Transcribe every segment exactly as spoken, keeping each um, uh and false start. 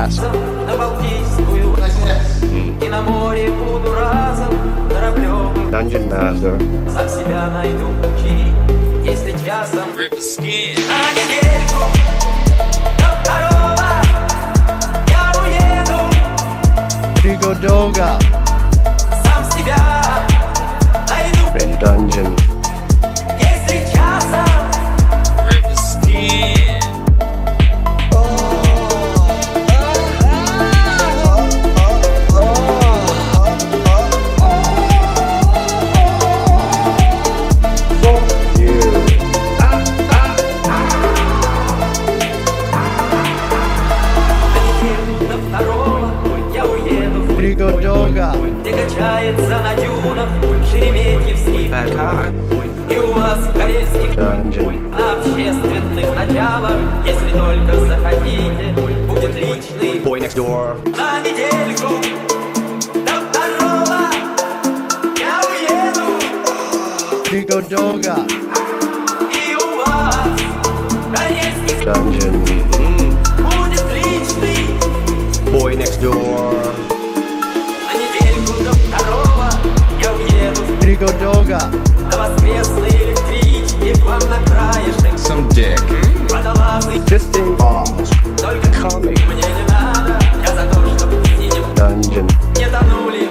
fast. Dungeon Master. Rip skin. Prigodoga. Red Dungeon. Rip skin. Prigodoga. Где качается на дюнах Шереметьевский кар. И у вас корейских Dungeon. общественных началах, если только захотите, будет личный Boy Next Door. на недельку. До второго я уеду, Prigodoga. и у вас корейский Dungeon. будет личный Boy Next Door. на недельку. До второго я уеду Prigodoga. на воскресной электричке к вам на краешек. Some dick. Водолазный Fisting bombs. только Comic. мне не надо, я за то, чтобы в синем Dungeon. не тонули.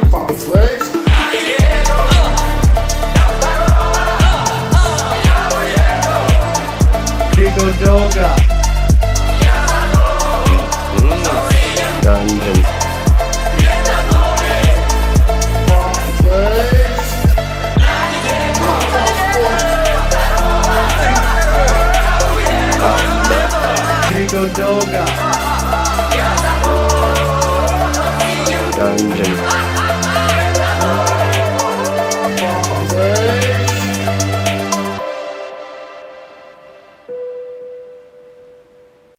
Prigodoga. Dungeon. Prigodoga. Dungeon.